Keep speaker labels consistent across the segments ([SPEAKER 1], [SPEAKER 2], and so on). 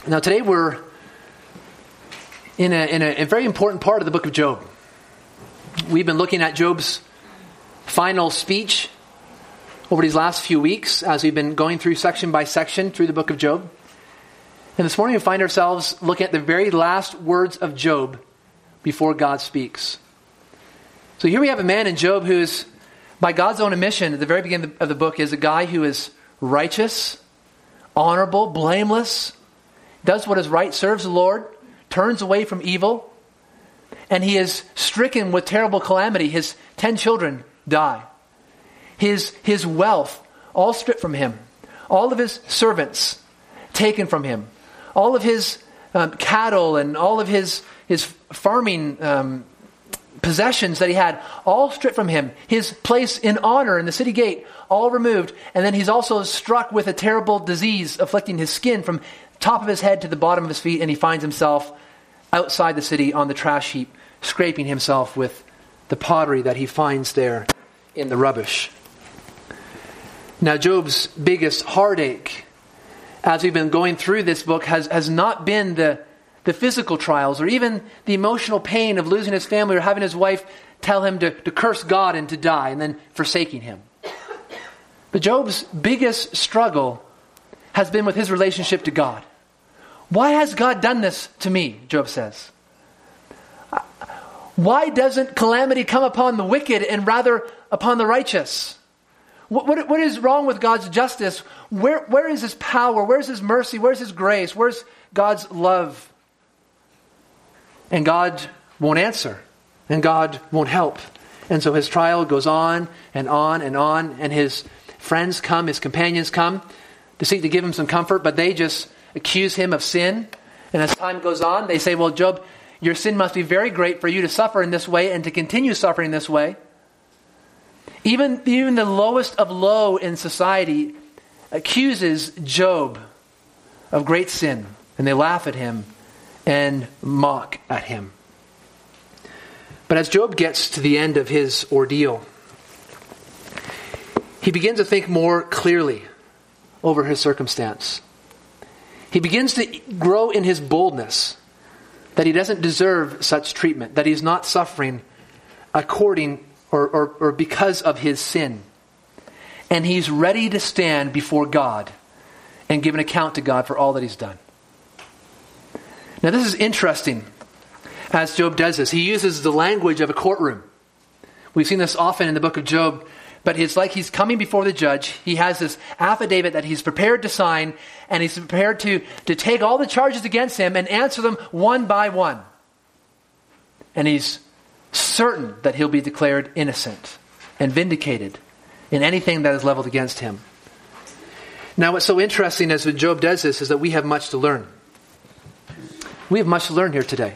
[SPEAKER 1] Now today we're in a very important part of the book of Job. We've been looking at Job's final speech over these last few weeks as we've been going through section by section through the book of Job. And this morning we find ourselves looking at the very last words of Job before God speaks. So here we have a man in Job who is, by God's own admission at the very beginning of the book, is a guy who is righteous, honorable, blameless, does what is right, serves the Lord, turns away from evil, and he is stricken with terrible calamity. His 10 children die. His wealth all stripped from him. All of his servants taken from him. All of his cattle and all of his farming possessions that he had, all stripped from him. His place in honor in the city gate, all removed. And then he's also struck with a terrible disease afflicting his skin from top of his head to the bottom of his feet, and he finds himself outside the city on the trash heap, scraping himself with the pottery that he finds there in the rubbish. Now, Job's biggest heartache, as we've been going through this book, has not been the physical trials or even the emotional pain of losing his family or having his wife tell him to curse God and to die and then forsaking him. But Job's biggest struggle has been with his relationship to God. Why has God done this to me, Job says? Why doesn't calamity come upon the wicked and rather upon the righteous? What is wrong with God's justice? Where is his power? Where's his mercy? Where's his grace? Where's God's love? And God won't answer. And God won't help. And so his trial goes on and on and on. And his friends come, his companions come to seek to give him some comfort, but they just accuse him of sin. And as time goes on, they say, well, Job, your sin must be very great for you to suffer in this way and to continue suffering this way. Even the lowest of low in society accuses Job of great sin. And they laugh at him and mock at him. But as Job gets to the end of his ordeal, he begins to think more clearly over his circumstance. He begins to grow in his boldness that he doesn't deserve such treatment, that he's not suffering according or because of his sin. And he's ready to stand before God and give an account to God for all that he's done. Now this is interesting as Job does this. He uses the language of a courtroom. We've seen this often in the book of Job. But it's like he's coming before the judge. He has this affidavit that he's prepared to sign, and he's prepared to take all the charges against him and answer them one by one. And he's certain that he'll be declared innocent and vindicated in anything that is leveled against him. Now, what's so interesting as when Job does this is that we have much to learn. We have much to learn here today.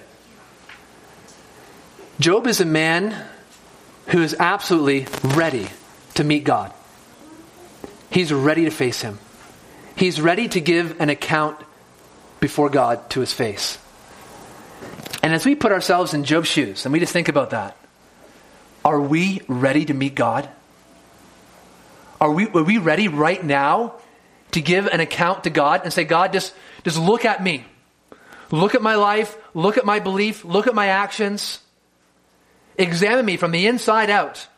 [SPEAKER 1] Job is a man who is absolutely ready to meet God. He's ready to face him. He's ready to give an account before God to his face. And as we put ourselves in Job's shoes, and we just think about that, are we ready to meet God? Are we ready right now to give an account to God and say, God, just look at me. Look at my life. Look at my belief. Look at my actions. Examine me from the inside out.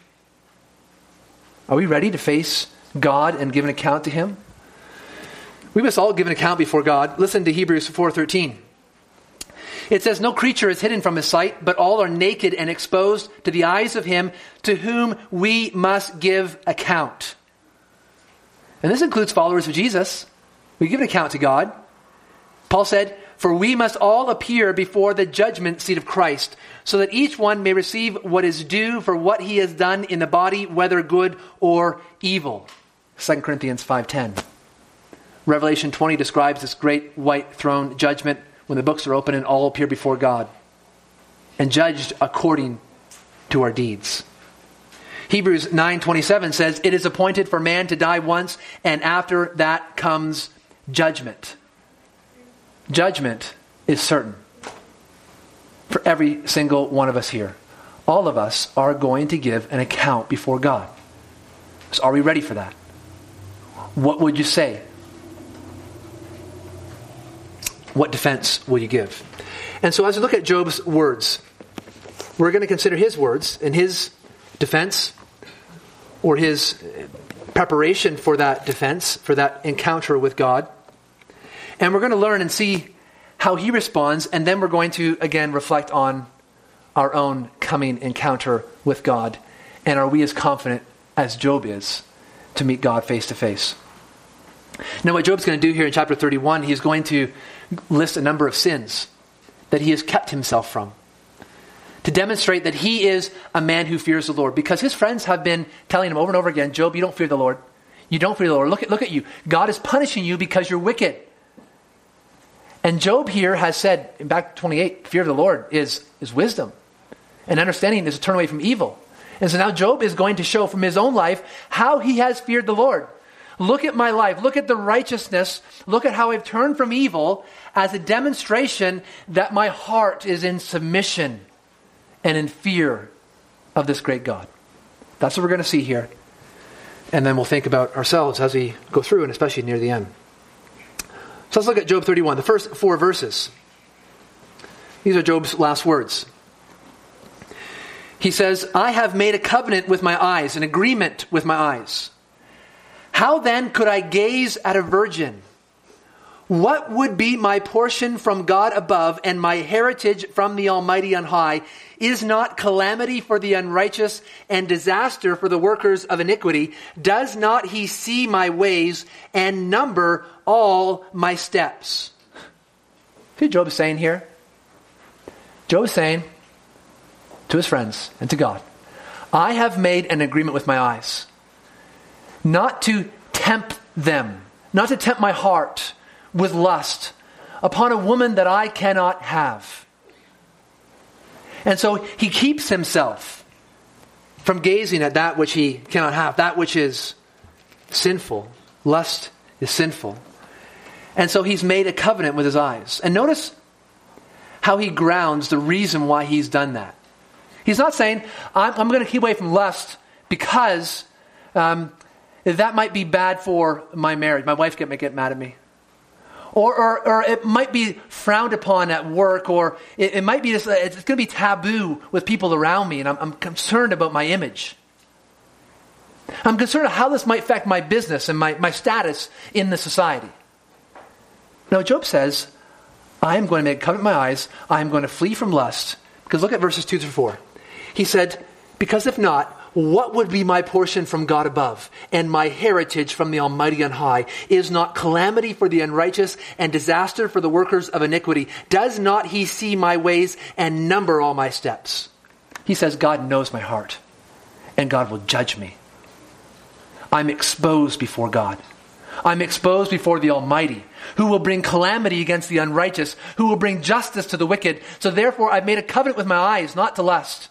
[SPEAKER 1] Are we ready to face God and give an account to him? We must all give an account before God. Listen to Hebrews 4:13. It says, no creature is hidden from his sight, but all are naked and exposed to the eyes of him to whom we must give account. And this includes followers of Jesus. We give an account to God. Paul said, for we must all appear before the judgment seat of Christ, so that each one may receive what is due for what he has done in the body, whether good or evil. 2 Corinthians 5:10. Revelation 20 describes this great white throne judgment when the books are open and all appear before God and judged according to our deeds. Hebrews 9:27 says, it is appointed for man to die once, and after that comes judgment. Judgment is certain for every single one of us here. All of us are going to give an account before God. So are we ready for that? What would you say? What defense will you give? And so as we look at Job's words, we're going to consider his words and his defense, or his preparation for that defense, for that encounter with God. And we're going to learn and see how he responds, and then we're going to, again, reflect on our own coming encounter with God. And are we as confident as Job is to meet God face to face? Now, what Job's going to do here in chapter 31, he's going to list a number of sins that he has kept himself from, to demonstrate that he is a man who fears the Lord. Because his friends have been telling him over and over again, Job, you don't fear the Lord. You don't fear the Lord. Look at you. God is punishing you because you're wicked. And Job here has said, in back 28, fear of the Lord is wisdom. And understanding is to turn away from evil. And so now Job is going to show from his own life how he has feared the Lord. Look at my life. Look at the righteousness. Look at how I've turned from evil as a demonstration that my heart is in submission and in fear of this great God. That's what we're going to see here. And then we'll think about ourselves as we go through, and especially near the end. So let's look at Job 31, the first 4 verses. These are Job's last words. He says, I have made a covenant with my eyes, an agreement with my eyes. How then could I gaze at a virgin? What would be my portion from God above and my heritage from the Almighty on high? Is not calamity for the unrighteous and disaster for the workers of iniquity? Does not he see my ways and number all my steps? See what Job is saying here? Job is saying to his friends and to God, I have made an agreement with my eyes, not to tempt them, not to tempt my heart with lust upon a woman that I cannot have. And so he keeps himself from gazing at that which he cannot have, that which is sinful. Lust is sinful. And so he's made a covenant with his eyes. And notice how he grounds the reason why he's done that. He's not saying, I'm going to keep away from lust because that might be bad for my marriage. My wife might get mad at me. Or it might be frowned upon at work, or it might be it's going to be taboo with people around me, and I'm concerned about my image. I'm concerned how this might affect my business and my status in the society. Now Job says, I am going to make a covenant with my eyes, I am going to flee from lust. Because look at verses 2 through 4. He said, because if not, what would be my portion from God above, and my heritage from the Almighty on high? Is not calamity for the unrighteous and disaster for the workers of iniquity? Does not he see my ways and number all my steps? He says, God knows my heart, and God will judge me. I'm exposed before God. I'm exposed before the Almighty, who will bring calamity against the unrighteous, who will bring justice to the wicked. So therefore I've made a covenant with my eyes, not to lust.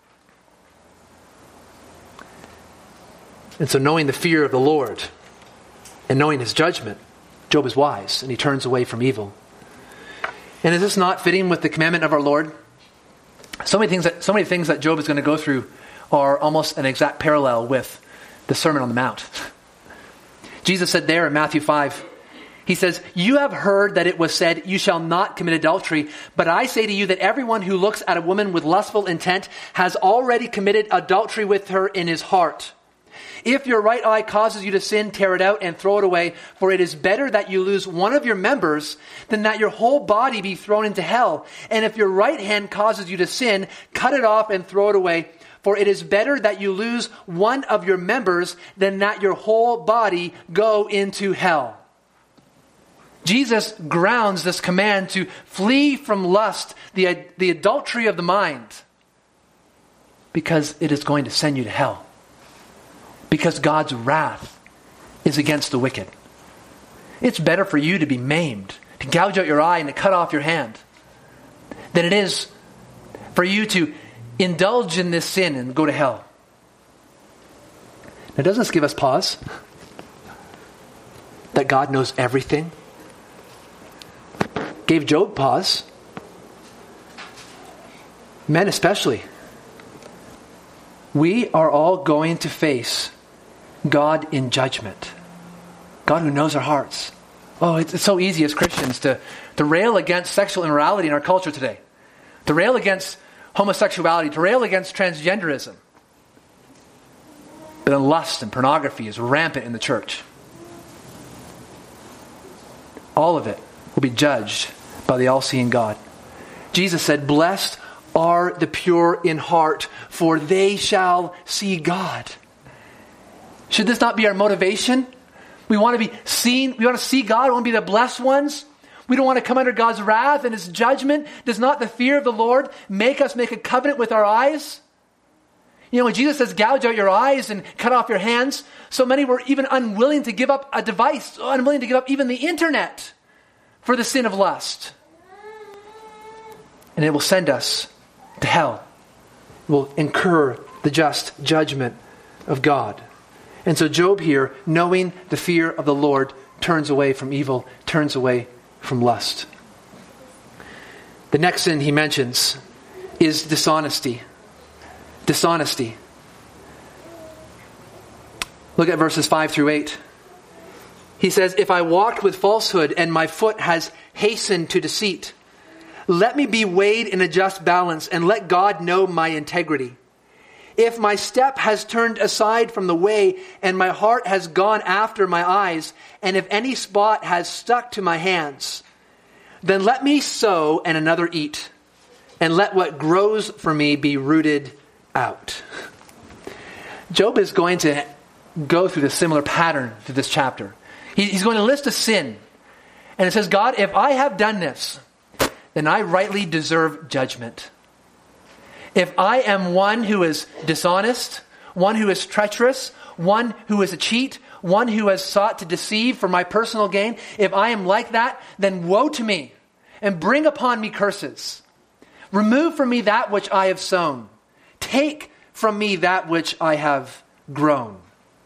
[SPEAKER 1] And so knowing the fear of the Lord and knowing his judgment, Job is wise and he turns away from evil. And is this not fitting with the commandment of our Lord? So many things that Job is going to go through are almost an exact parallel with the Sermon on the Mount. Jesus said there in Matthew 5, he says, you have heard that it was said, you shall not commit adultery. But I say to you that everyone who looks at a woman with lustful intent has already committed adultery with her in his heart. If your right eye causes you to sin, tear it out and throw it away. For it is better that you lose one of your members than that your whole body be thrown into hell. And if your right hand causes you to sin, cut it off and throw it away. For it is better that you lose one of your members than that your whole body go into hell. Jesus grounds this command to flee from lust, the adultery of the mind, because it is going to send you to hell. Because God's wrath is against the wicked. It's better for you to be maimed, to gouge out your eye and to cut off your hand, than it is for you to indulge in this sin and go to hell. Now, doesn't this give us pause? That God knows everything? Gave Job pause. Men especially. We are all going to face God in judgment. God who knows our hearts. Oh, it's so easy as Christians to rail against sexual immorality in our culture today. To rail against homosexuality, to rail against transgenderism. But then lust and pornography is rampant in the church. All of it will be judged by the all-seeing God. Jesus said, "Blessed are the pure in heart, for they shall see God." Should this not be our motivation? We want to be seen. We want to see God. We want to be the blessed ones. We don't want to come under God's wrath and His judgment. Does not the fear of the Lord make us make a covenant with our eyes? You know, when Jesus says, "Gouge out your eyes and cut off your hands," so many were even unwilling to give up a device, unwilling to give up even the internet for the sin of lust. And it will send us to hell. We'll incur the just judgment of God. And so Job here, knowing the fear of the Lord, turns away from evil, turns away from lust. The next sin he mentions is dishonesty. Dishonesty. Look at verses 5 through 8. He says, "If I walked with falsehood and my foot has hastened to deceit, let me be weighed in a just balance and let God know my integrity. If my step has turned aside from the way and my heart has gone after my eyes, and if any spot has stuck to my hands, then let me sow and another eat, and let what grows for me be rooted out." Job is going to go through this similar pattern to this chapter. He's going to list a sin. And it says, "God, if I have done this, then I rightly deserve judgment. If I am one who is dishonest, one who is treacherous, one who is a cheat, one who has sought to deceive for my personal gain, if I am like that, then woe to me, and bring upon me curses. Remove from me that which I have sown. Take from me that which I have grown."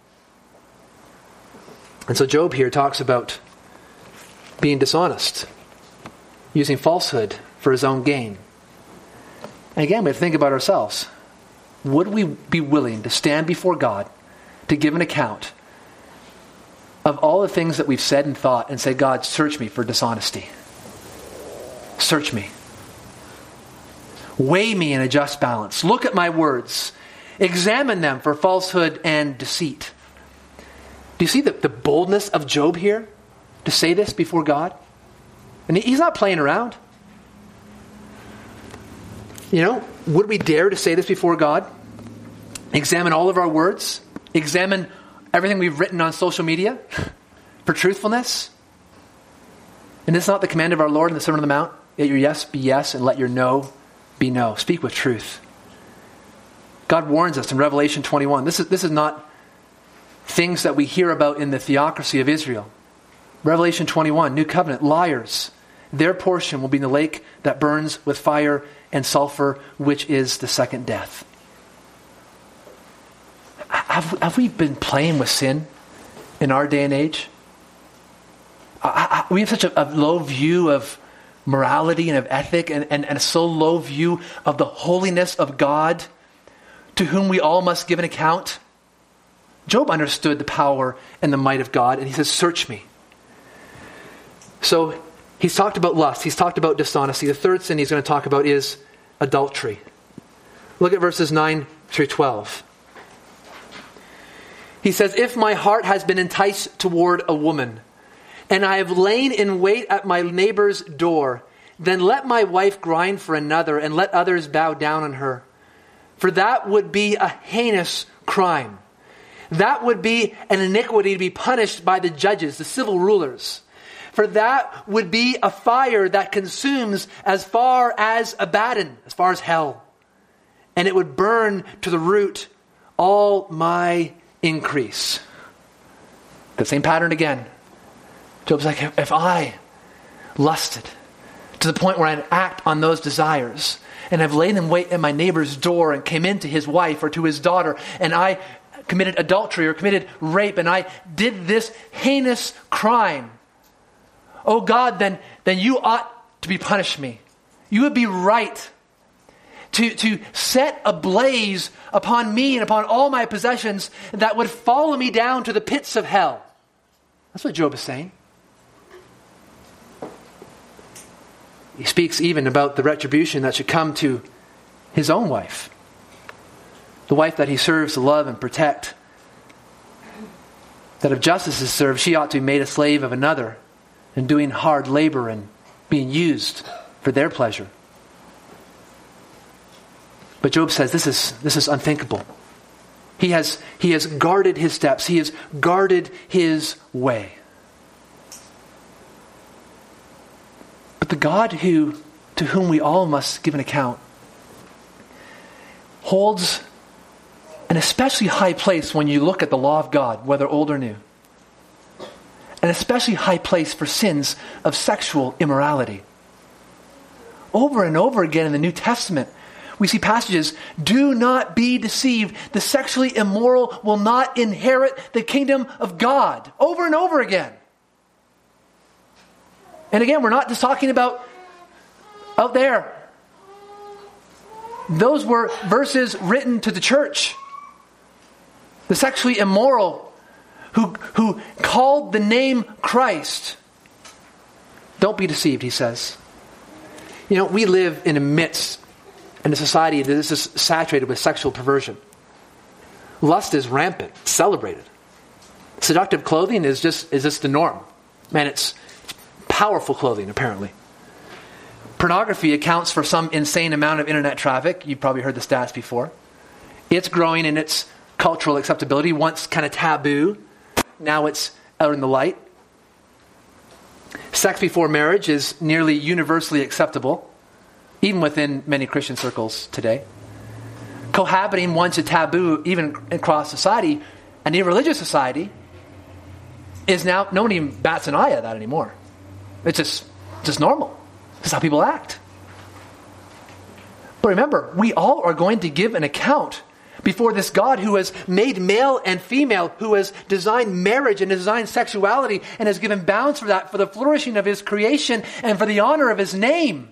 [SPEAKER 1] And so Job here talks about being dishonest, using falsehood for his own gain. And again, we have to think about ourselves. Would we be willing to stand before God to give an account of all the things that we've said and thought and say, "God, search me for dishonesty. Search me. Weigh me in a just balance. Look at my words. Examine them for falsehood and deceit." Do you see the boldness of Job here to say this before God? And he's not playing around. You know, would we dare to say this before God? Examine all of our words? Examine everything we've written on social media for truthfulness? And is this not the command of our Lord in the Sermon on the Mount? Let your yes be yes and let your no be no. Speak with truth. God warns us in Revelation 21. This is not things that we hear about in the theocracy of Israel. Revelation 21, New Covenant, liars. Their portion will be in the lake that burns with fire and sulfur, which is the second death. Have we been playing with sin in our day and age? We have such a low view of morality and of ethic and a so low view of the holiness of God to whom we all must give an account. Job understood the power and the might of God, and he says, "Search me." So he's talked about lust. He's talked about dishonesty. The third sin he's going to talk about is adultery. Look at verses 9 through 12. He says, "If my heart has been enticed toward a woman, and I have lain in wait at my neighbor's door, then let my wife grind for another, and let others bow down on her. For that would be a heinous crime. That would be an iniquity to be punished by the judges, the civil rulers. For that would be a fire that consumes as far as Abaddon, as far as hell. And it would burn to the root all my increase." The same pattern again. Job's like, if I lusted to the point where I act on those desires, and I've laid in wait at my neighbor's door and came into his wife or to his daughter, and I committed adultery or committed rape, and I did this heinous crime, oh God, then you ought to be punish me. You would be right to set a blaze upon me and upon all my possessions that would follow me down to the pits of hell. That's what Job is saying. He speaks even about the retribution that should come to his own wife. The wife that he serves to love and protect. That if justice is served, she ought to be made a slave of another and doing hard labor and being used for their pleasure. But Job says this is unthinkable. He has guarded his steps. He has guarded his way. But the God to whom we all must give an account holds an especially high place when you look at the law of God, whether old or new. An especially high place for sins of sexual immorality. Over and over again in the New Testament, we see passages, do not be deceived. The sexually immoral will not inherit the kingdom of God. Over and over again. And again, we're not just talking about out there. Those were verses written to the church. The sexually immoral who called the name Christ. Don't be deceived, he says. You know, we live in a society that is just saturated with sexual perversion. Lust is rampant, celebrated. Seductive clothing is just the norm. Man, it's powerful clothing, apparently. Pornography accounts for some insane amount of internet traffic. You've probably heard the stats before. It's growing in its cultural acceptability. Once kind of taboo, now it's out in the light. Sex before marriage is nearly universally acceptable, even within many Christian circles today. Cohabiting, once a taboo even across society, an irreligious society, is now, nobody even bats an eye at that anymore. It's just normal. This is how people act. But remember, we all are going to give an account before this God who has made male and female, who has designed marriage and designed sexuality and has given bounds for that, for the flourishing of his creation and for the honor of his name.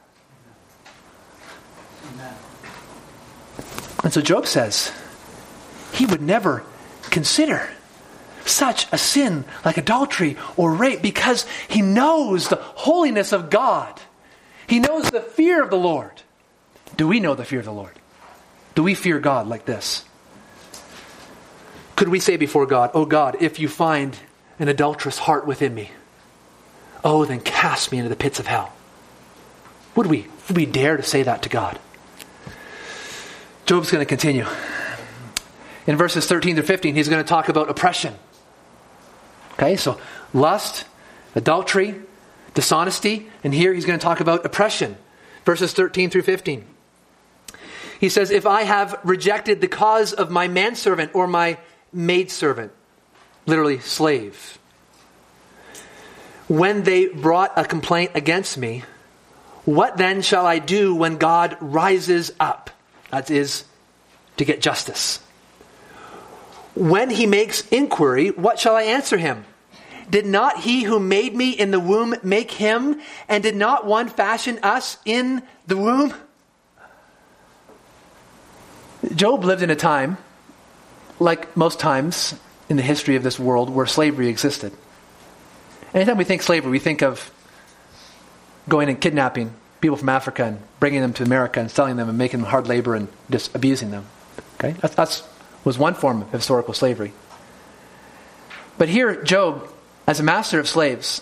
[SPEAKER 1] Amen. And so Job says he would never consider such a sin like adultery or rape because he knows the holiness of God. He knows the fear of the Lord. Do we know the fear of the Lord? Do we fear God like this? Could we say before God, "Oh God, if you find an adulterous heart within me, oh, then cast me into the pits of hell"? Would we dare to say that to God? Job's going to continue. In verses 13 to 15, he's going to talk about oppression. Okay, so lust, adultery, dishonesty, and here he's going to talk about oppression. Verses 13 through 15. He says, "If I have rejected the cause of my manservant or my maidservant," literally slave, "when they brought a complaint against me, what then shall I do when God rises up?" That is, to get justice. "When he makes inquiry, what shall I answer him? Did not he who made me in the womb make him? And did not one fashion us in the womb?" Job lived in a time, like most times in the history of this world, where slavery existed. Anytime we think slavery, we think of going and kidnapping people from Africa and bringing them to America and selling them and making them hard labor and just abusing them. Okay, that was one form of historical slavery. But here, Job, as a master of slaves,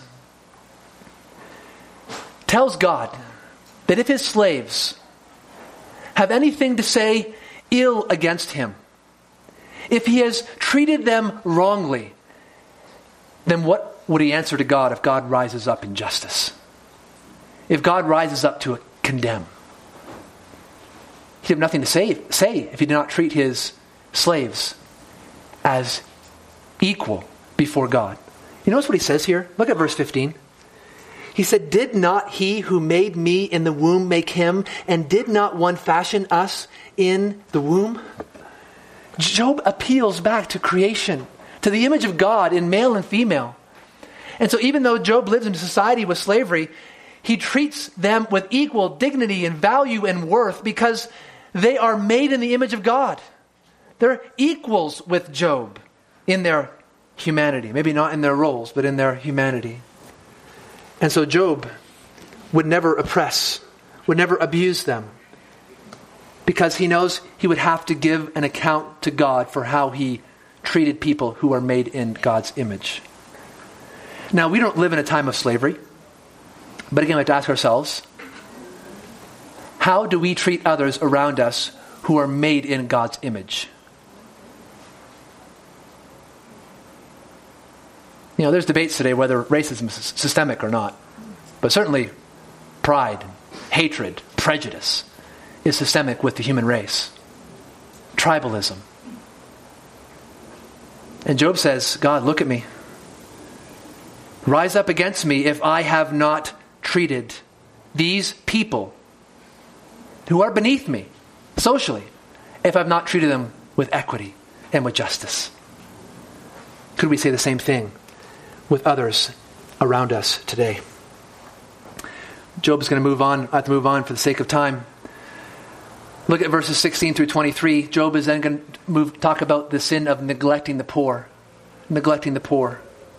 [SPEAKER 1] tells God that if his slaves have anything to say ill against him, if he has treated them wrongly, then what would he answer to God if God rises up in justice? If God rises up to condemn? He'd have nothing to say if he did not treat his slaves as equal before God. You notice what he says here? Look at verse 15. He said, "Did not he who made me in the womb make him? And did not one fashion us in the womb?" Job appeals back to creation, to the image of God in male and female. And so even though Job lives in a society with slavery, he treats them with equal dignity and value and worth because they are made in the image of God. They're equals with Job in their humanity. Maybe not in their roles, but in their humanity. And so Job would never oppress, would never abuse them, because he knows he would have to give an account to God for how he treated people who are made in God's image. Now, we don't live in a time of slavery, but again, we have to ask ourselves, how do we treat others around us who are made in God's image? You know, there's debates today whether racism is systemic or not. But certainly, pride, hatred, prejudice is systemic with the human race. Tribalism. And Job says, God, look at me. Rise up against me if I have not treated these people who are beneath me socially, if I've not treated them with equity and with justice. Could we say the same thing with others around us today? Job is going to move on. I have to move on for the sake of time. Look at verses 16 through 23. Job is then going to talk about the sin of neglecting the poor. Neglecting the poor.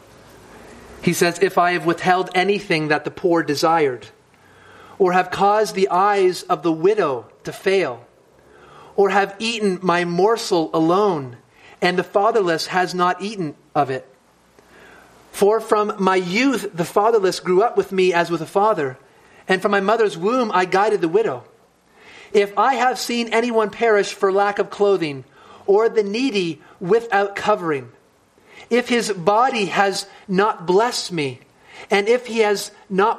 [SPEAKER 1] He says, if I have withheld anything that the poor desired, or have caused the eyes of the widow to fail, or have eaten my morsel alone, and the fatherless has not eaten of it. For from my youth the fatherless grew up with me as with a father, and from my mother's womb I guided the widow. If I have seen anyone perish for lack of clothing, or the needy without covering, if his body has not blessed me, and if he was not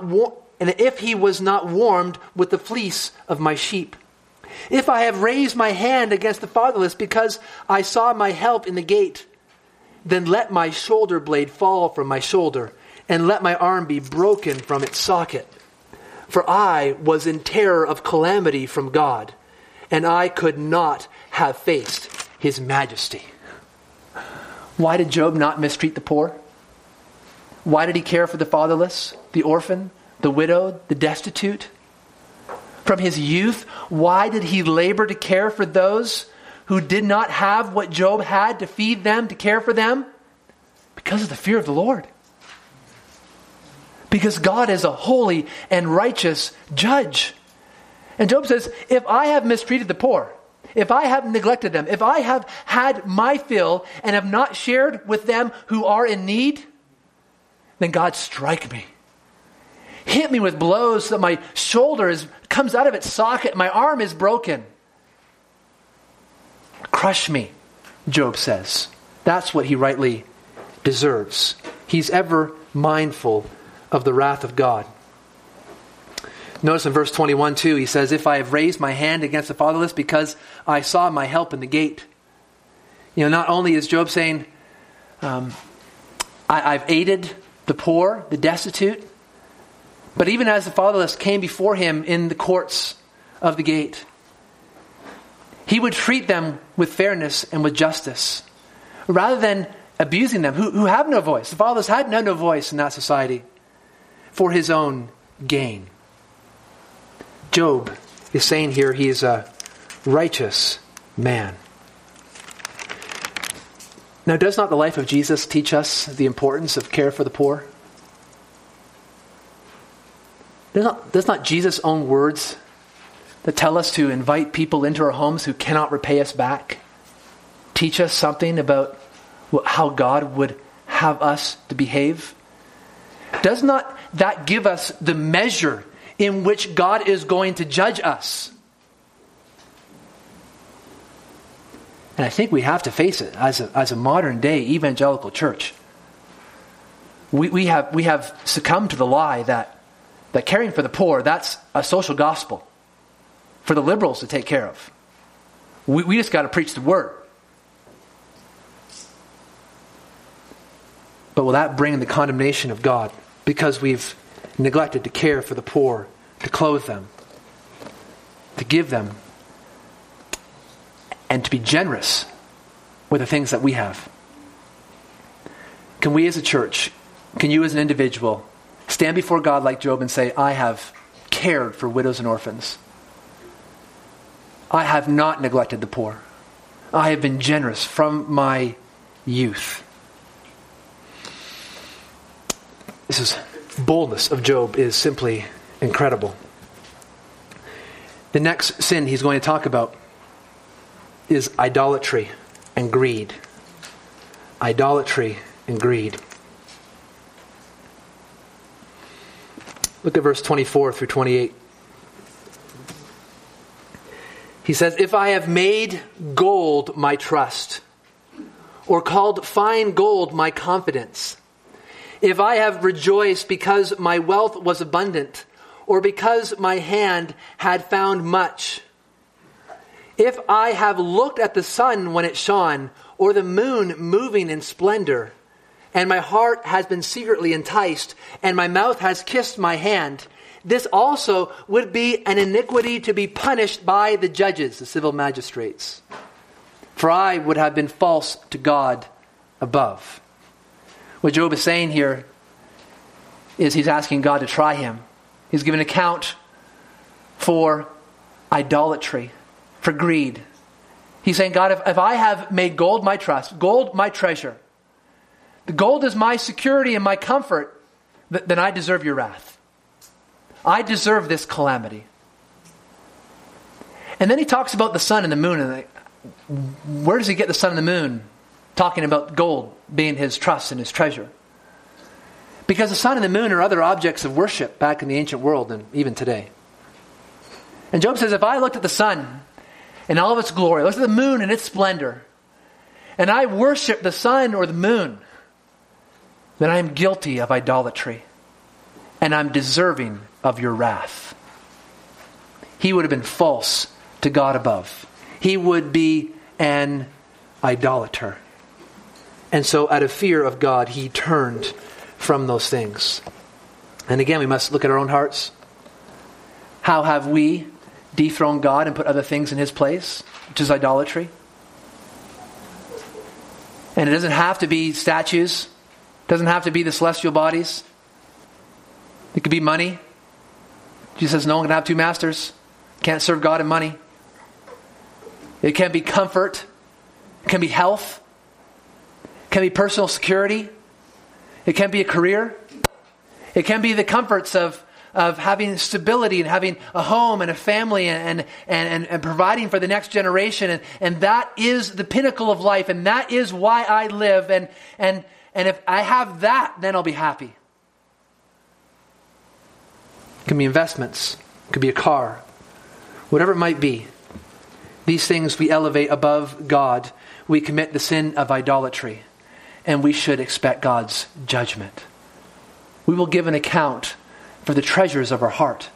[SPEAKER 1] warmed with the fleece of my sheep, if I have raised my hand against the fatherless because I saw my help in the gate, then let my shoulder blade fall from my shoulder, and let my arm be broken from its socket. For I was in terror of calamity from God, and I could not have faced his majesty. Why did Job not mistreat the poor? Why did he care for the fatherless, the orphan, the widow, the destitute? From his youth, why did he labor to care for those who did not have what Job had, to feed them, to care for them? Because of the fear of the Lord. Because God is a holy and righteous judge. And Job says, if I have mistreated the poor, if I have neglected them, if I have had my fill and have not shared with them who are in need, then God strike me. Hit me with blows so that my shoulder comes out of its socket, my arm is broken. Crush me, Job says. That's what he rightly deserves. He's ever mindful of the wrath of God. Notice in verse 21 too, he says, if I have raised my hand against the fatherless because I saw my help in the gate. You know, not only is Job saying, I've aided the poor, the destitute, but even as the fatherless came before him in the courts of the gate, he would treat them with fairness and with justice, rather than abusing them, who have no voice. The fatherless had no voice in that society for his own gain. Job is saying here he is a righteous man. Now, does not the life of Jesus teach us the importance of care for the poor? Does not Jesus' own words that tell us to invite people into our homes who cannot repay us back teach us something about how God would have us to behave? Does not that give us the measure in which God is going to judge us? And I think we have to face it as a modern day evangelical church. We have succumbed to the lie that caring for the poor, that's a social gospel for the liberals to take care of. We just got to preach the word. But will that bring the condemnation of God because we've neglected to care for the poor, to clothe them, to give them, and to be generous with the things that we have? Can we as a church, can you as an individual, stand before God like Job and say, I have cared for widows and orphans. I have not neglected the poor. I have been generous from my youth. This is boldness of Job is simply Incredible. The next sin he's going to talk about is idolatry and greed. Idolatry and greed. Look at verse 24 through 28. He says, "If I have made gold my trust, or called fine gold my confidence, if I have rejoiced because my wealth was abundant, or because my hand had found much, if I have looked at the sun when it shone, or the moon moving in splendor, and my heart has been secretly enticed, and my mouth has kissed my hand, this also would be an iniquity to be punished by the judges," the civil magistrates. "For I would have been false to God above." What Job is saying here is he's asking God to try him. He's giving account for idolatry, for greed. He's saying, God, if I have made gold my trust, gold my treasure, the gold is my security and my comfort, then I deserve your wrath. I deserve this calamity. And then he talks about the sun and the moon. And where does he get the sun and the moon? Talking about gold being his trust and his treasure. Because the sun and the moon are other objects of worship back in the ancient world and even today. And Job says, if I looked at the sun in all of its glory, looked at the moon in its splendor, and I worship the sun or the moon, then I am guilty of idolatry. And I'm deserving of your wrath. He would have been false to God above. He would be an idolater. And so out of fear of God, he turned from those things. And again, we must look at our own hearts. How have we dethroned God and put other things in his place, which is idolatry? And it doesn't have to be statues. It doesn't have to be the celestial bodies. It could be money. Jesus says no one can have two masters. Can't serve God and money. It can be comfort. It can be health. It can be personal security. It can be a career. It can be the comforts of having stability and having a home and a family and providing for the next generation. And that is the pinnacle of life. And that is why I live. And if I have that, then I'll be happy. It can be investments. It could be a car. Whatever it might be. These things we elevate above God. We commit the sin of idolatry. And we should expect God's judgment. We will give an account for the treasures of our heart.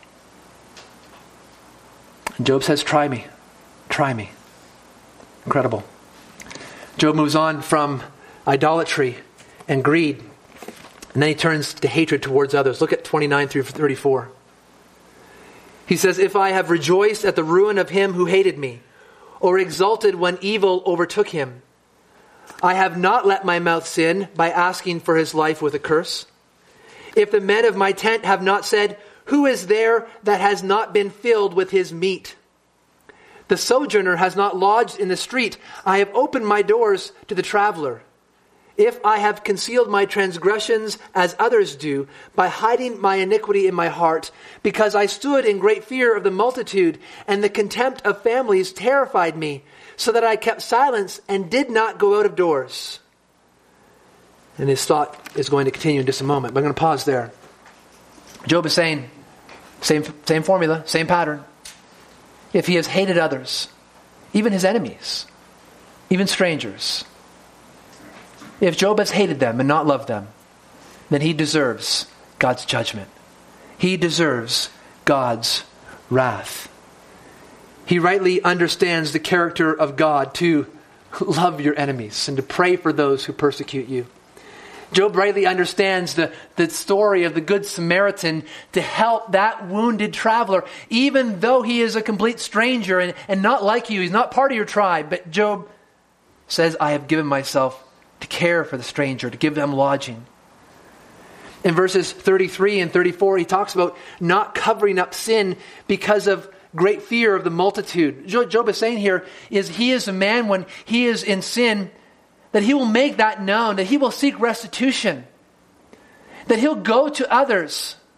[SPEAKER 1] And Job says, try me. Try me. Incredible. Job moves on from idolatry and greed. And then he turns to hatred towards others. Look at 29 through 34. He says, if I have rejoiced at the ruin of him who hated me, or exulted when evil overtook him, I have not let my mouth sin by asking for his life with a curse. If the men of my tent have not said, who is there that has not been filled with his meat? The sojourner has not lodged in the street. I have opened my doors to the traveler. If I have concealed my transgressions as others do, by hiding my iniquity in my heart, because I stood in great fear of the multitude, and the contempt of families terrified me, so that I kept silence and did not go out of doors. And his thought is going to continue in just a moment, but I'm going to pause there. Job is saying, same formula, same pattern. If he has hated others, even his enemies, even strangers, if Job has hated them and not loved them, then he deserves God's judgment. He deserves God's wrath. He rightly understands the character of God to love your enemies and to pray for those who persecute you. Job rightly understands the story of the Good Samaritan to help that wounded traveler, even though he is a complete stranger and not like you. He's not part of your tribe. But Job says, I have given myself to care for the stranger, to give them lodging. In verses 33 and 34, he talks about not covering up sin because of great fear of the multitude. Job is saying here is he is a man when he is in sin, that he will make that known, that he will seek restitution, that he'll go to others,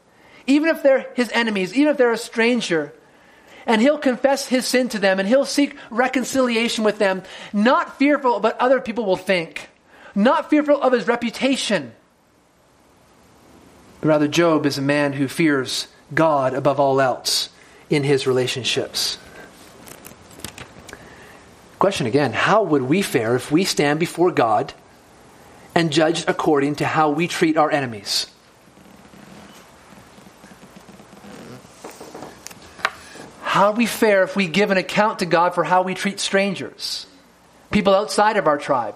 [SPEAKER 1] even if they're his enemies, even if they're a stranger. And he'll confess his sin to them, and he'll seek reconciliation with them, not fearful of what other people will think, not fearful of his reputation. But rather, Job is a man who fears God above all else in his relationships. Question again, how would we fare if we stand before God and judged according to how we treat our enemies? How do we fare if we give an account to God for how we treat strangers, people outside of our tribe?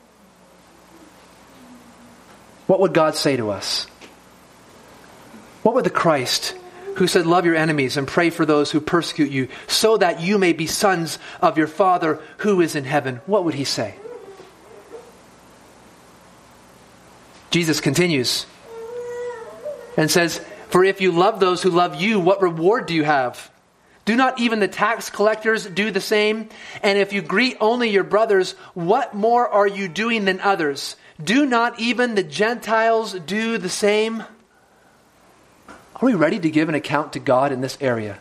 [SPEAKER 1] What would God say to us? What would the Christ, who said, love your enemies and pray for those who persecute you, so that you may be sons of your Father who is in heaven, what would he say? Jesus continues and says, for if you love those who love you, what reward do you have? Do not even the tax collectors do the same? And if you greet only your brothers, what more are you doing than others? Do not even the Gentiles do the same? Are we ready to give an account to God in this area?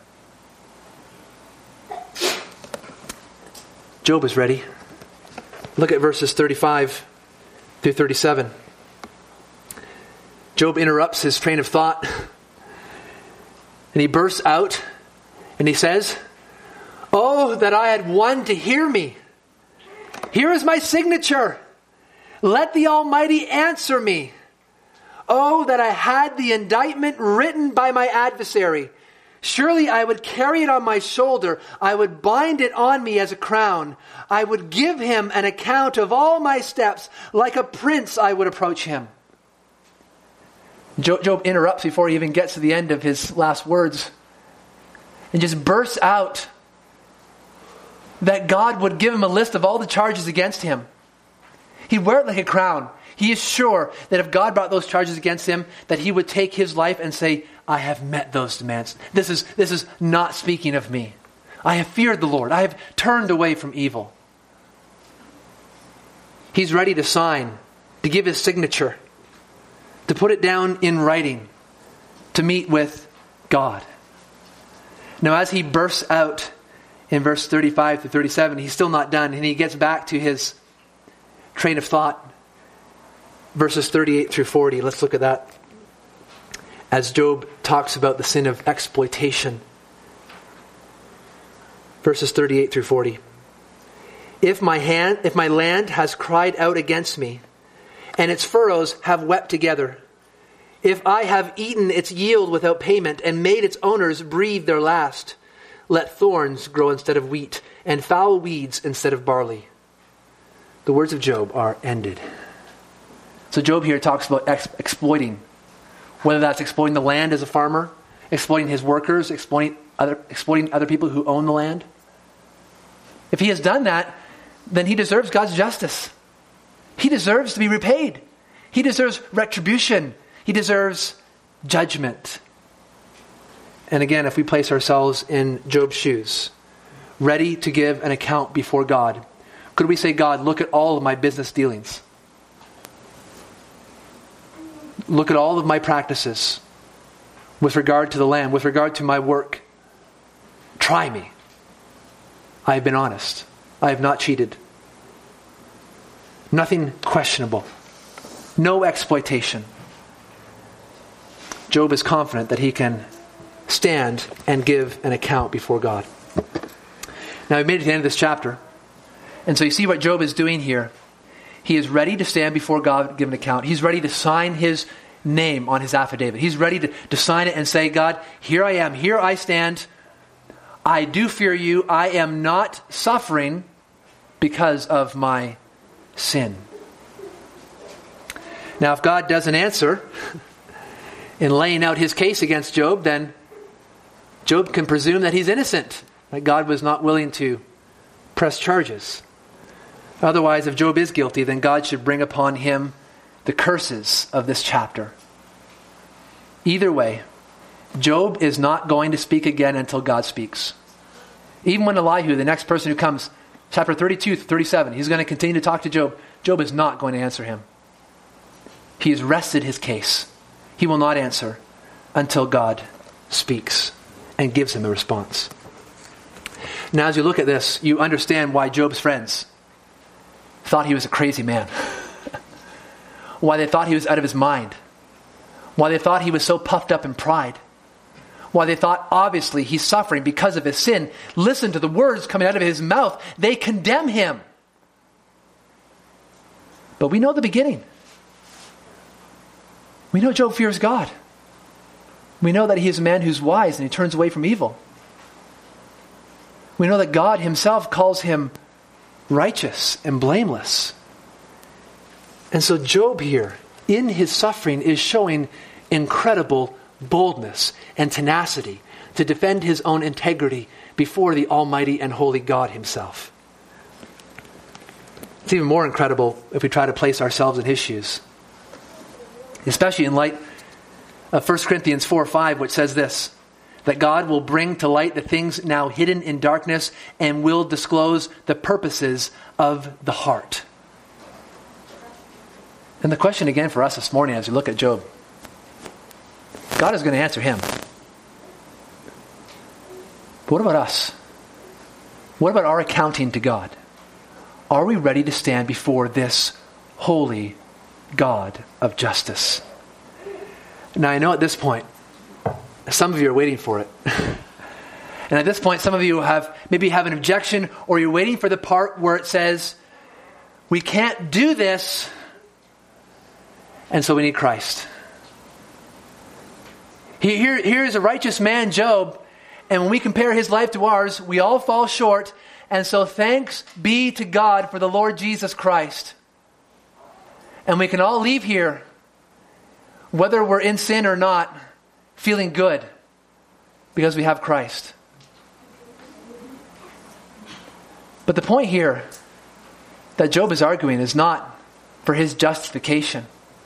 [SPEAKER 1] Job is ready. Look at verses 35 through 37. Job interrupts his train of thought, and he bursts out. And he says, oh, that I had one to hear me. Here is my signature. Let the Almighty answer me. Oh, that I had the indictment written by my adversary. Surely I would carry it on my shoulder. I would bind it on me as a crown. I would give him an account of all my steps. Like a prince I would approach him. Job interrupts before he even gets to the end of his last words, and just bursts out that God would give him a list of all the charges against him. He'd wear it like a crown. He is sure that if God brought those charges against him, that he would take his life and say, I have met those demands. This is not speaking of me. I have feared the Lord. I have turned away from evil. He's ready to sign, to give his signature, to put it down in writing, to meet with God. Now, as he bursts out in verse 35 to 37, he's still not done, and he gets back to his train of thought. Verses 38 through 40, let's look at that. As Job talks about the sin of exploitation. Verses 38 through 40. If my land has cried out against me, and its furrows have wept together, if I have eaten its yield without payment, and made its owners breathe their last, let thorns grow instead of wheat, and foul weeds instead of barley. The words of Job are ended. So Job here talks about exploiting. Whether that's exploiting the land as a farmer, exploiting his workers, exploiting other people who own the land. If he has done that, then he deserves God's justice. He deserves to be repaid. He deserves retribution. He deserves judgment. And again, if we place ourselves in Job's shoes, ready to give an account before God, could we say, God, look at all of my business dealings. Look at all of my practices with regard to the land, with regard to my work. Try me. I have been honest. I have not cheated. Nothing questionable. No exploitation. Job is confident that he can stand and give an account before God. Now, we made it to the end of this chapter. And so you see what Job is doing here. He is ready to stand before God and give an account. He's ready to sign his name on his affidavit. He's ready to sign it and say, God, here I am. Here I stand. I do fear you. I am not suffering because of my sin. Now, if God doesn't answer in laying out his case against Job, then Job can presume that he's innocent, that God was not willing to press charges. Otherwise, if Job is guilty, then God should bring upon him the curses of this chapter. Either way, Job is not going to speak again until God speaks. Even when Elihu, the next person who comes, chapter 32 to 37, he's going to continue to talk to Job. Job is not going to answer him. He has rested his case. He will not answer until God speaks and gives him a response. Now, as you look at this, you understand why Job's friends thought he was a crazy man. Why they thought he was out of his mind. Why they thought he was so puffed up in pride. Why they thought, obviously, he's suffering because of his sin. Listen to the words coming out of his mouth. They condemn him. But we know the beginning. We know Job fears God. We know that he is a man who's wise and he turns away from evil. We know that God himself calls him righteous and blameless. And so Job here, in his suffering, is showing incredible boldness and tenacity to defend his own integrity before the Almighty and Holy God himself. It's even more incredible if we try to place ourselves in his shoes. Especially in light of 1 Corinthians 4:5, which says this, that God will bring to light the things now hidden in darkness and will disclose the purposes of the heart. And the question again for us this morning as we look at Job, God is going to answer him. But what about us? What about our accounting to God? Are we ready to stand before this holy God of justice? Now, I know at this point, some of you are waiting for it. And at this point, some of you maybe have an objection, or you're waiting for the part where it says, we can't do this, and so we need Christ. Here is a righteous man, Job, and when we compare his life to ours, we all fall short, and so thanks be to God for the Lord Jesus Christ. And we can all leave here, whether we're in sin or not, feeling good because we have Christ. But the point here that Job is arguing is not for his justification.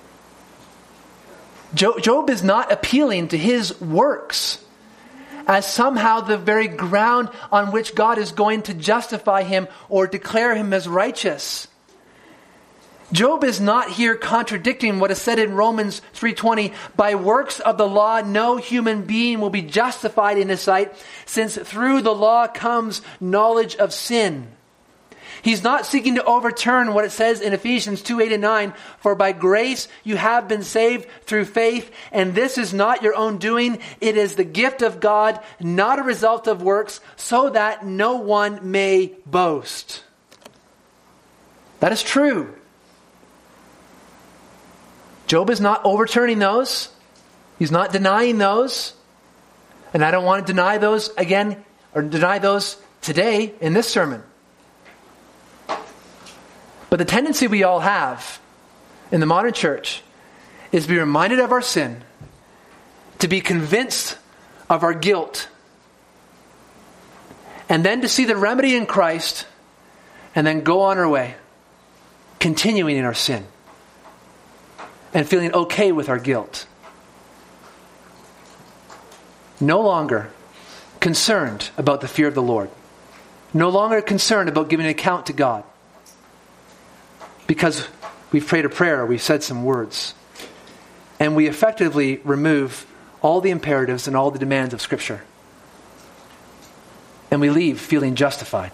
[SPEAKER 1] Job is not appealing to his works as somehow the very ground on which God is going to justify him or declare him as righteous. Job is not here contradicting what is said in Romans 3:20, by works of the law no human being will be justified in his sight, since through the law comes knowledge of sin. He's not seeking to overturn what it says in Ephesians 2:8 and 9, for by grace you have been saved through faith, and this is not your own doing, it is the gift of God, not a result of works, so that no one may boast. That is true. Job is not overturning those. He's not denying those. And I don't want to deny those again, or deny those today in this sermon. But the tendency we all have in the modern church is to be reminded of our sin, to be convinced of our guilt, and then to see the remedy in Christ, and then go on our way, continuing in our sin, and feeling okay with our guilt. No longer concerned about the fear of the Lord. No longer concerned about giving an account to God. Because we've prayed a prayer, we've said some words. And we effectively remove all the imperatives and all the demands of Scripture. And we leave feeling justified.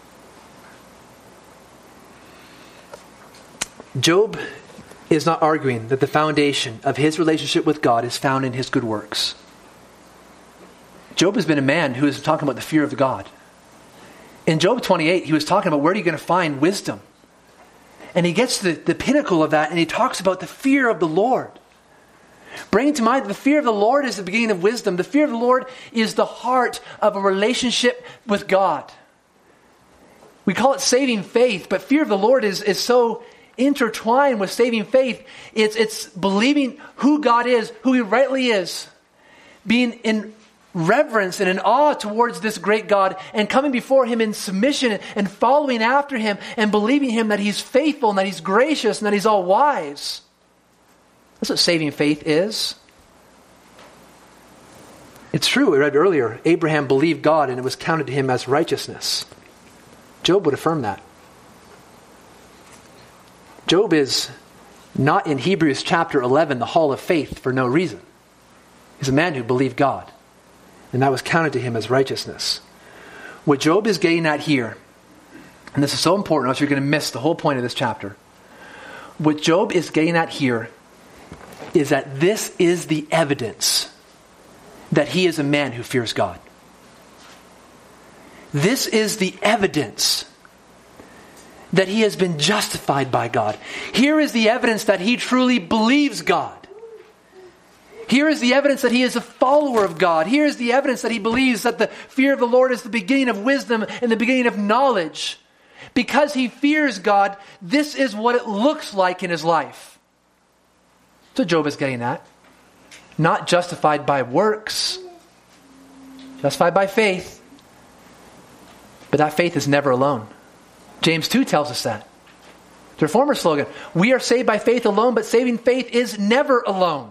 [SPEAKER 1] Job is not arguing that the foundation of his relationship with God is found in his good works. Job has been a man who is talking about the fear of God. In Job 28, he was talking about where are you going to find wisdom? And he gets to the pinnacle of that, and he talks about the fear of the Lord. Bringing to mind, the fear of the Lord is the beginning of wisdom. The fear of the Lord is the heart of a relationship with God. We call it saving faith, but fear of the Lord is so intertwined with saving faith. It's believing who God is, who He rightly is, being in reverence and in awe towards this great God, and coming before Him in submission and following after Him and believing Him that He's faithful and that He's gracious and that He's all wise. That's what saving faith is. It's true, we read earlier, Abraham believed God and it was counted to him as righteousness. Job would affirm that. Job is not in Hebrews chapter 11, the hall of faith, for no reason. He's a man who believed God, and that was counted to him as righteousness. What Job is getting at here, and this is so important, or else you're going to miss the whole point of this chapter. What Job is getting at here is that this is the evidence that he is a man who fears God. This is the evidence that he has been justified by God. Here is the evidence that he truly believes God. Here is the evidence that he is a follower of God. Here is the evidence that he believes that the fear of the Lord is the beginning of wisdom and the beginning of knowledge. Because he fears God, this is what it looks like in his life. So Job is getting at. Not justified by works. Justified by faith. But that faith is never alone. James 2 tells us that. The Reformer slogan, we are saved by faith alone, but saving faith is never alone.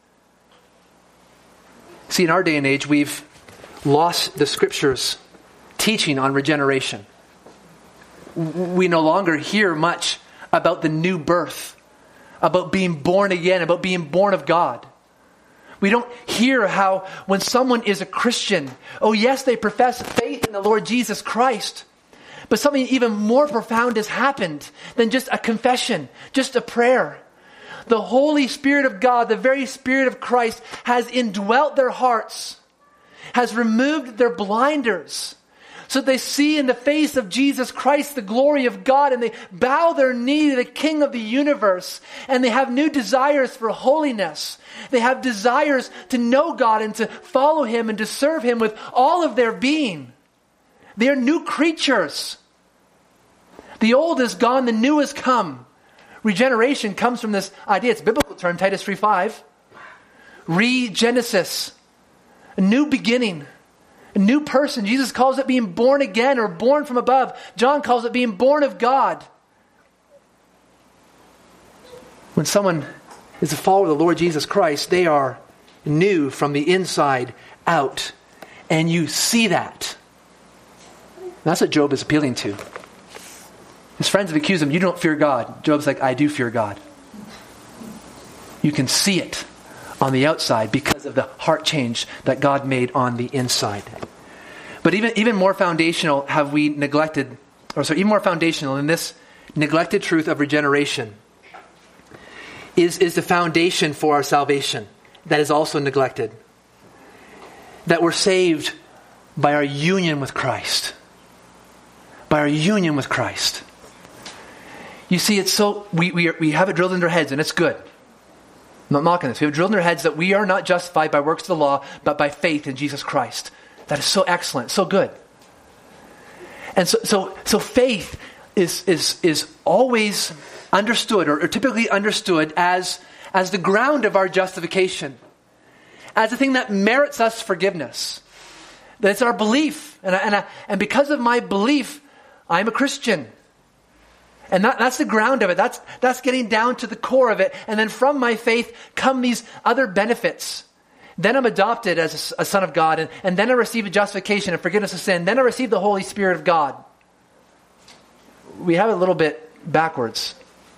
[SPEAKER 1] See, in our day and age, we've lost the Scriptures' teaching on regeneration. We no longer hear much about the new birth, about being born again, about being born of God. We don't hear how when someone is a Christian, oh yes, they profess faith in the Lord Jesus Christ, but something even more profound has happened than just a confession, just a prayer. The Holy Spirit of God, the very Spirit of Christ, has indwelt their hearts, has removed their blinders, so that they see in the face of Jesus Christ the glory of God, and they bow their knee to the King of the universe, and they have new desires for holiness. They have desires to know God and to follow Him and to serve Him with all of their being. They are new creatures. The old is gone, the new has come. Regeneration comes from this idea. It's a biblical term, Titus 3:5. Regenesis. A new beginning. A new person. Jesus calls it being born again or born from above. John calls it being born of God. When someone is a follower of the Lord Jesus Christ, they are new from the inside out. And you see that. That's what Job is appealing to. His friends have accused him, you don't fear God. Job's like, I do fear God. You can see it on the outside because of the heart change that God made on the inside. But even more foundational have we neglected, even more foundational in this neglected truth of regeneration is the foundation for our salvation that is also neglected. That we're saved by our union with Christ. By our union with Christ. You see, it's so, we have it drilled into our heads, and it's good. I'm not mocking this. We have drilled into our heads that we are not justified by works of the law, but by faith in Jesus Christ. That is so excellent, so good. And so faith is always understood, or typically understood as the ground of our justification, as the thing that merits us forgiveness. That it's our belief, and because of my belief, I'm a Christian. And that's the ground of it. That's getting down to the core of it. And then from my faith come these other benefits. Then I'm adopted as a son of God. And then I receive a justification and forgiveness of sin. Then I receive the Holy Spirit of God. We have it a little bit backwards.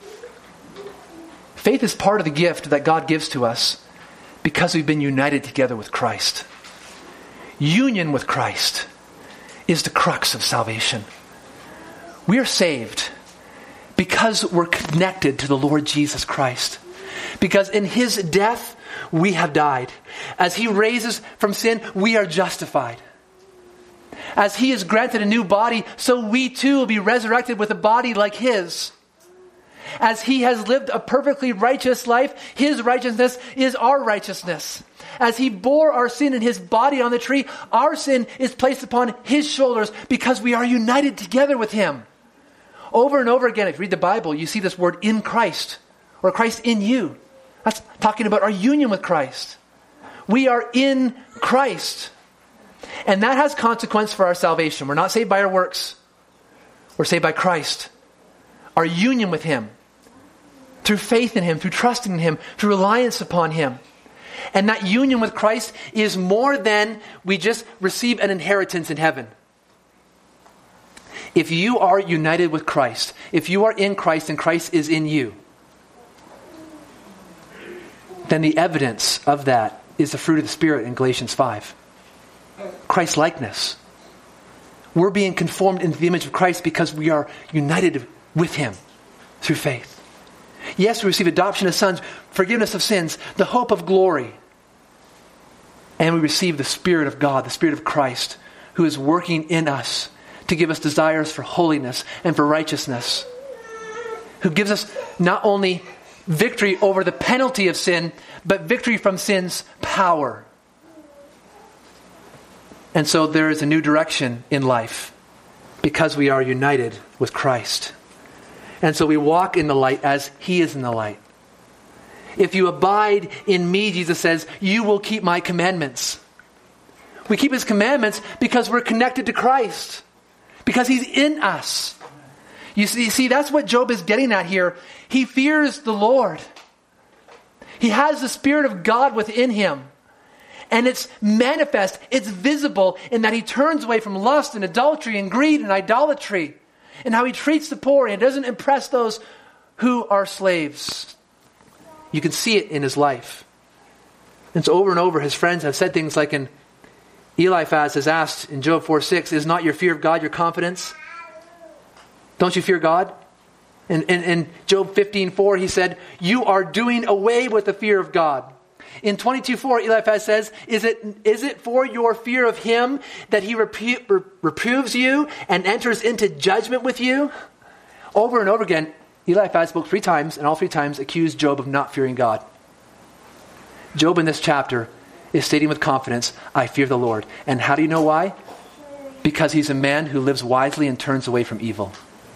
[SPEAKER 1] Faith is part of the gift that God gives to us because we've been united together with Christ. Union with Christ is the crux of salvation. We are saved because we're connected to the Lord Jesus Christ. Because in His death, we have died. As He raises from sin, we are justified. As He is granted a new body, so we too will be resurrected with a body like His. As He has lived a perfectly righteous life, His righteousness is our righteousness. As He bore our sin in His body on the tree, our sin is placed upon His shoulders because we are united together with Him. Over and over again, if you read the Bible, you see this word in Christ, or Christ in you. That's talking about our union with Christ. We are in Christ. And that has consequence for our salvation. We're not saved by our works. We're saved by Christ. Our union with Him. Through faith in Him, through trusting in Him, through reliance upon Him. And that union with Christ is more than we just receive an inheritance in heaven. If you are united with Christ, if you are in Christ and Christ is in you, then the evidence of that is the fruit of the Spirit in Galatians 5. Christ-likeness. We're being conformed into the image of Christ because we are united with Him through faith. Yes, we receive adoption as sons, forgiveness of sins, the hope of glory. And we receive the Spirit of God, the Spirit of Christ, who is working in us to give us desires for holiness and for righteousness. Who gives us not only victory over the penalty of sin, but victory from sin's power. And so there is a new direction in life because we are united with Christ. And so we walk in the light as He is in the light. If you abide in me, Jesus says, you will keep my commandments. We keep His commandments because we're connected to Christ. Because He's in us. You see, that's what Job is getting at here. He fears the Lord. He has the Spirit of God within him. And it's manifest, it's visible in that he turns away from lust and adultery and greed and idolatry. And how he treats the poor and doesn't impress those who are slaves. You can see it in his life. And so over and over his friends have said things like, Eliphaz has asked in Job 4:6, is not your fear of God your confidence? Don't you fear God? In Job 15:4 he said, you are doing away with the fear of God. In 22:4 Eliphaz says, is it for your fear of Him that He reproves you and enters into judgment with you? Over and over again, Eliphaz spoke 3 times, and all 3 times accused Job of not fearing God. Job in this chapter is stating with confidence, I fear the Lord. And how do you know why? Because he's a man who lives wisely and turns away from evil.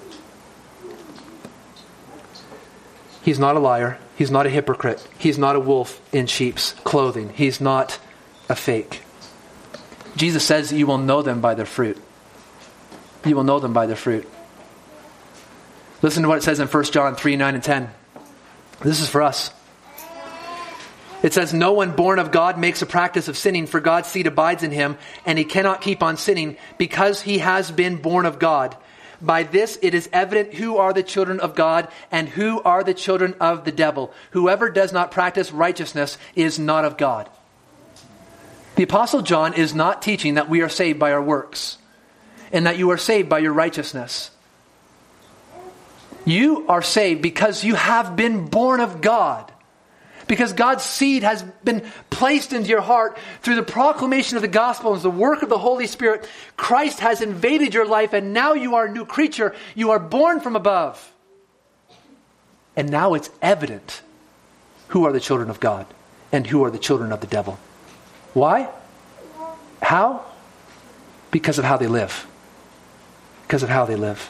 [SPEAKER 1] He's not a liar. He's not a hypocrite. He's not a wolf in sheep's clothing. He's not a fake. Jesus says you will know them by their fruit. You will know them by their fruit. Listen to what it says in 1 John 3:9 and 10. This is for us. It says, no one born of God makes a practice of sinning, for God's seed abides in him, and he cannot keep on sinning because he has been born of God. By this it is evident who are the children of God and who are the children of the devil. Whoever does not practice righteousness is not of God. The Apostle John is not teaching that we are saved by our works and that you are saved by your righteousness. You are saved because you have been born of God. Because God's seed has been placed into your heart through the proclamation of the gospel and the work of the Holy Spirit. Christ has invaded your life and now you are a new creature. You are born from above. And now it's evident who are the children of God and who are the children of the devil. Why? How? Because of how they live. Because of how they live.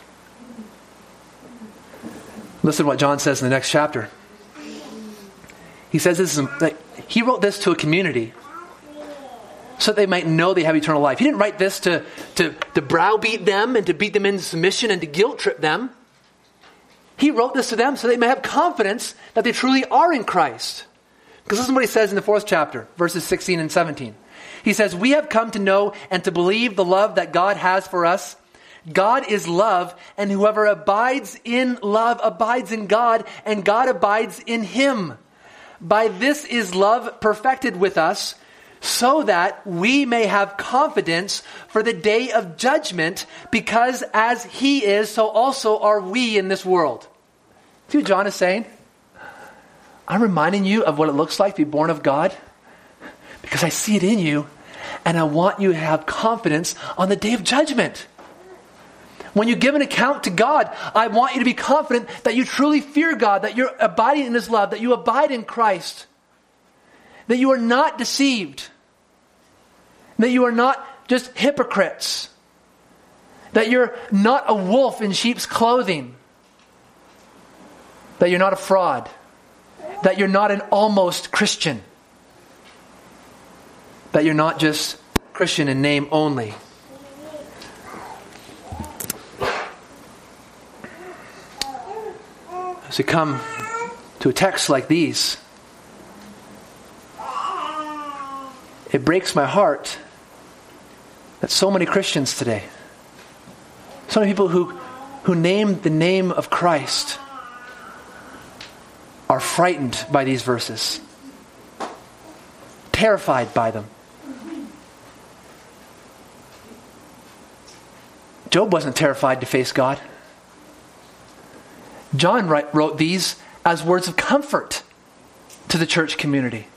[SPEAKER 1] Listen to what John says in the next chapter. He says he wrote this to a community so that they might know they have eternal life. He didn't write this to browbeat them and to beat them into submission and to guilt trip them. He wrote this to them so they may have confidence that they truly are in Christ. Because listen to what he says in the 4th chapter, verses 16 and 17. He says, we have come to know and to believe the love that God has for us. God is love, and whoever abides in love abides in God, and God abides in him. By this is love perfected with us, so that we may have confidence for the day of judgment, because as he is, so also are we in this world. See what John is saying? I'm reminding you of what it looks like to be born of God, because I see it in you, and I want you to have confidence on the day of judgment. When you give an account to God, I want you to be confident that you truly fear God, that you're abiding in his love, that you abide in Christ, that you are not deceived, that you are not just hypocrites, that you're not a wolf in sheep's clothing, that you're not a fraud, that you're not an almost Christian, that you're not just Christian in name only. As we come to a text like these, it breaks my heart that so many Christians today, so many people who name the name of Christ, are frightened by these verses, terrified by them. Job wasn't terrified to face God. John wrote these as words of comfort to the church community.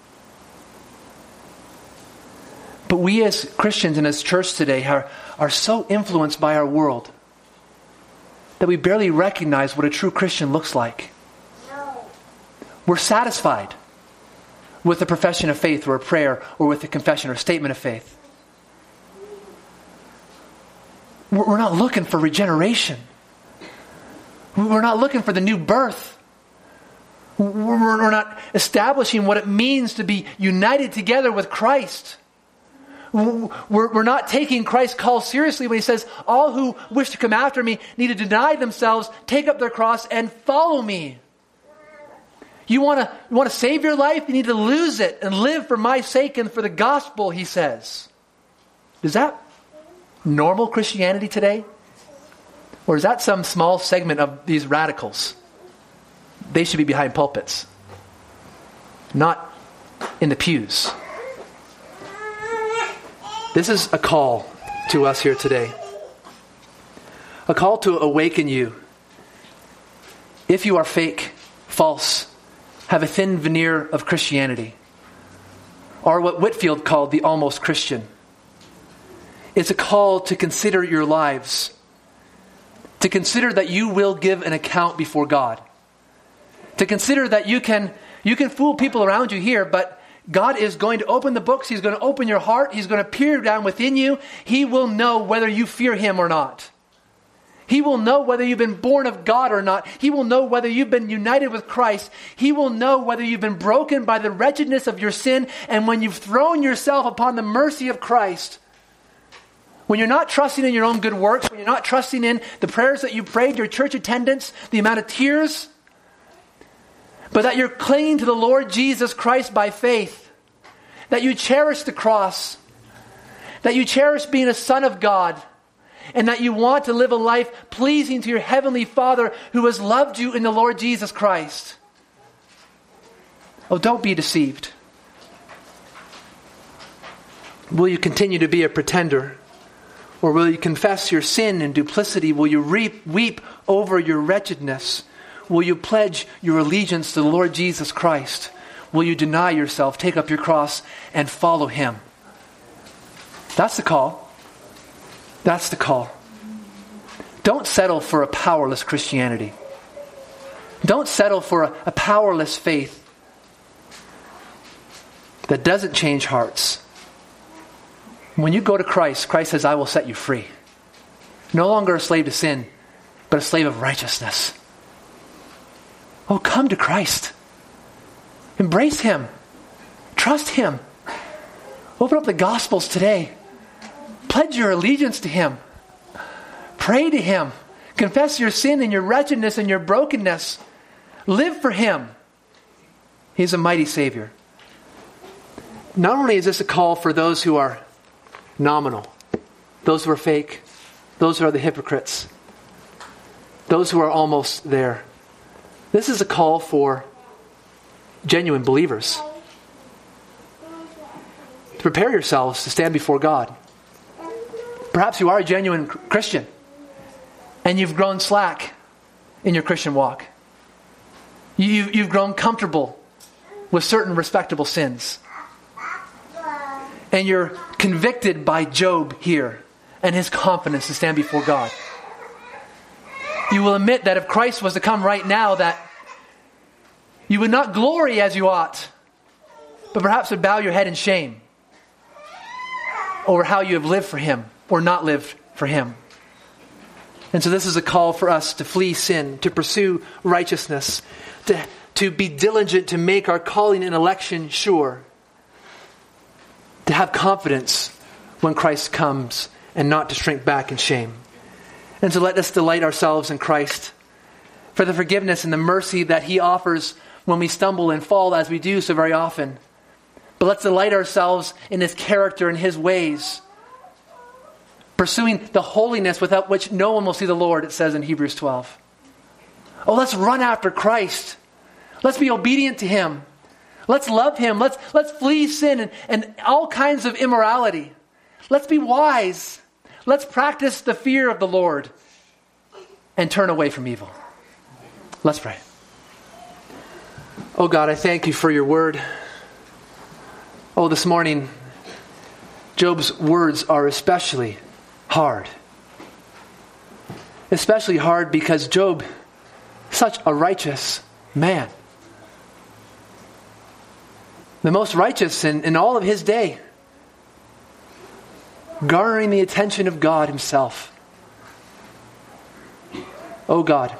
[SPEAKER 1] But we as Christians and as church today are so influenced by our world that we barely recognize what a true Christian looks like. We're satisfied with a profession of faith or a prayer or with a confession or a statement of faith. We're not looking for regeneration. We're not looking for the new birth. We're not establishing what it means to be united together with Christ. We're not taking Christ's call seriously when he says, all who wish to come after me need to deny themselves, take up their cross, and follow me. You want to save your life? You need to lose it and live for my sake and for the gospel, he says. Is that normal Christianity today? Or is that some small segment of these radicals? They should be behind pulpits, not in the pews. This is a call to us here today. A call to awaken you. If you are fake, false, have a thin veneer of Christianity, or what Whitefield called the almost Christian, it's a call to consider your lives. To consider that you will give an account before God. To consider that you can fool people around you here, but God is going to open the books. He's going to open your heart. He's going to peer down within you. He will know whether you fear him or not. He will know whether you've been born of God or not. He will know whether you've been united with Christ. He will know whether you've been broken by the wretchedness of your sin. And when you've thrown yourself upon the mercy of Christ, when you're not trusting in your own good works, when you're not trusting in the prayers that you prayed, your church attendance, the amount of tears, but that you're clinging to the Lord Jesus Christ by faith, that you cherish the cross, that you cherish being a son of God, and that you want to live a life pleasing to your heavenly Father who has loved you in the Lord Jesus Christ. Oh, don't be deceived. Will you continue to be a pretender? Or will you confess your sin and duplicity? Will you weep over your wretchedness? Will you pledge your allegiance to the Lord Jesus Christ? Will you deny yourself, take up your cross, and follow him? That's the call. That's the call. Don't settle for a powerless Christianity. Don't settle for a powerless faith that doesn't change hearts. When you go to Christ, Christ says, I will set you free. No longer a slave to sin, but a slave of righteousness. Oh, come to Christ. Embrace him. Trust him. Open up the Gospels today. Pledge your allegiance to him. Pray to him. Confess your sin and your wretchedness and your brokenness. Live for him. He's a mighty Savior. Not only is this a call for those who are nominal, those who are fake, those who are the hypocrites, those who are almost there. This is a call for genuine believers. To prepare yourselves to stand before God. Perhaps you are a genuine Christian and you've grown slack in your Christian walk. You've grown comfortable with certain respectable sins. And you're convicted by Job here and his confidence to stand before God. You will admit that if Christ was to come right now, that you would not glory as you ought, but perhaps would bow your head in shame over how you have lived for him or not lived for him. And so this is a call for us to flee sin, to pursue righteousness, to be diligent to make our calling and election sure, to have confidence when Christ comes and not to shrink back in shame. And so let us delight ourselves in Christ for the forgiveness and the mercy that he offers when we stumble and fall, as we do so very often. But let's delight ourselves in his character and his ways, pursuing the holiness without which no one will see the Lord, it says in Hebrews 12. Oh, let's run after Christ. Let's be obedient to him. Let's love him. Let's flee sin and all kinds of immorality. Let's be wise. Let's practice the fear of the Lord and turn away from evil. Let's pray. Oh God, I thank you for your word. Oh, this morning, Job's words are especially hard. Especially hard because Job, such a righteous man. The most righteous in all of his day. Garnering the attention of God himself. Oh God,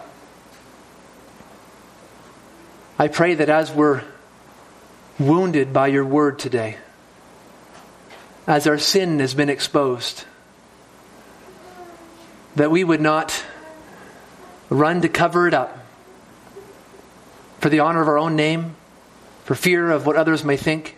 [SPEAKER 1] I pray that as we're wounded by your word today, as our sin has been exposed, that we would not run to cover it up for the honor of our own name, for fear of what others may think.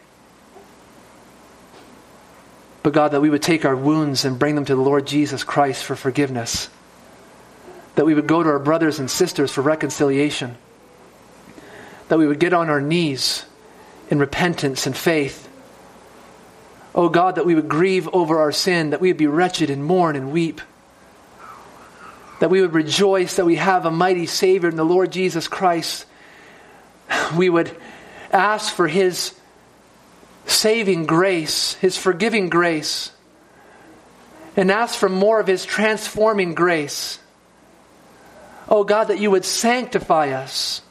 [SPEAKER 1] But God, that we would take our wounds and bring them to the Lord Jesus Christ for forgiveness. That we would go to our brothers and sisters for reconciliation. That we would get on our knees in repentance and faith. Oh God, that we would grieve over our sin, that we would be wretched and mourn and weep. That we would rejoice that we have a mighty Savior in the Lord Jesus Christ. We would ask for his saving grace, his forgiving grace, and ask for more of his transforming grace. Oh God, that you would sanctify us.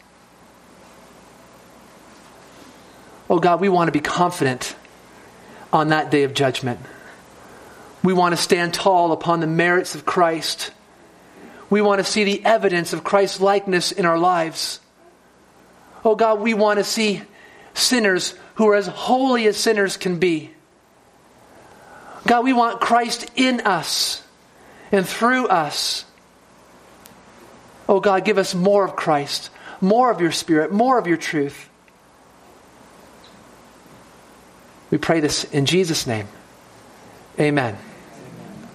[SPEAKER 1] Oh God, we want to be confident on that day of judgment. We want to stand tall upon the merits of Christ. We want to see the evidence of Christ's likeness in our lives. Oh God, we want to see sinners who are as holy as sinners can be. God, we want Christ in us and through us. Oh God, give us more of Christ, more of your Spirit, more of your truth. We pray this in Jesus' name. Amen.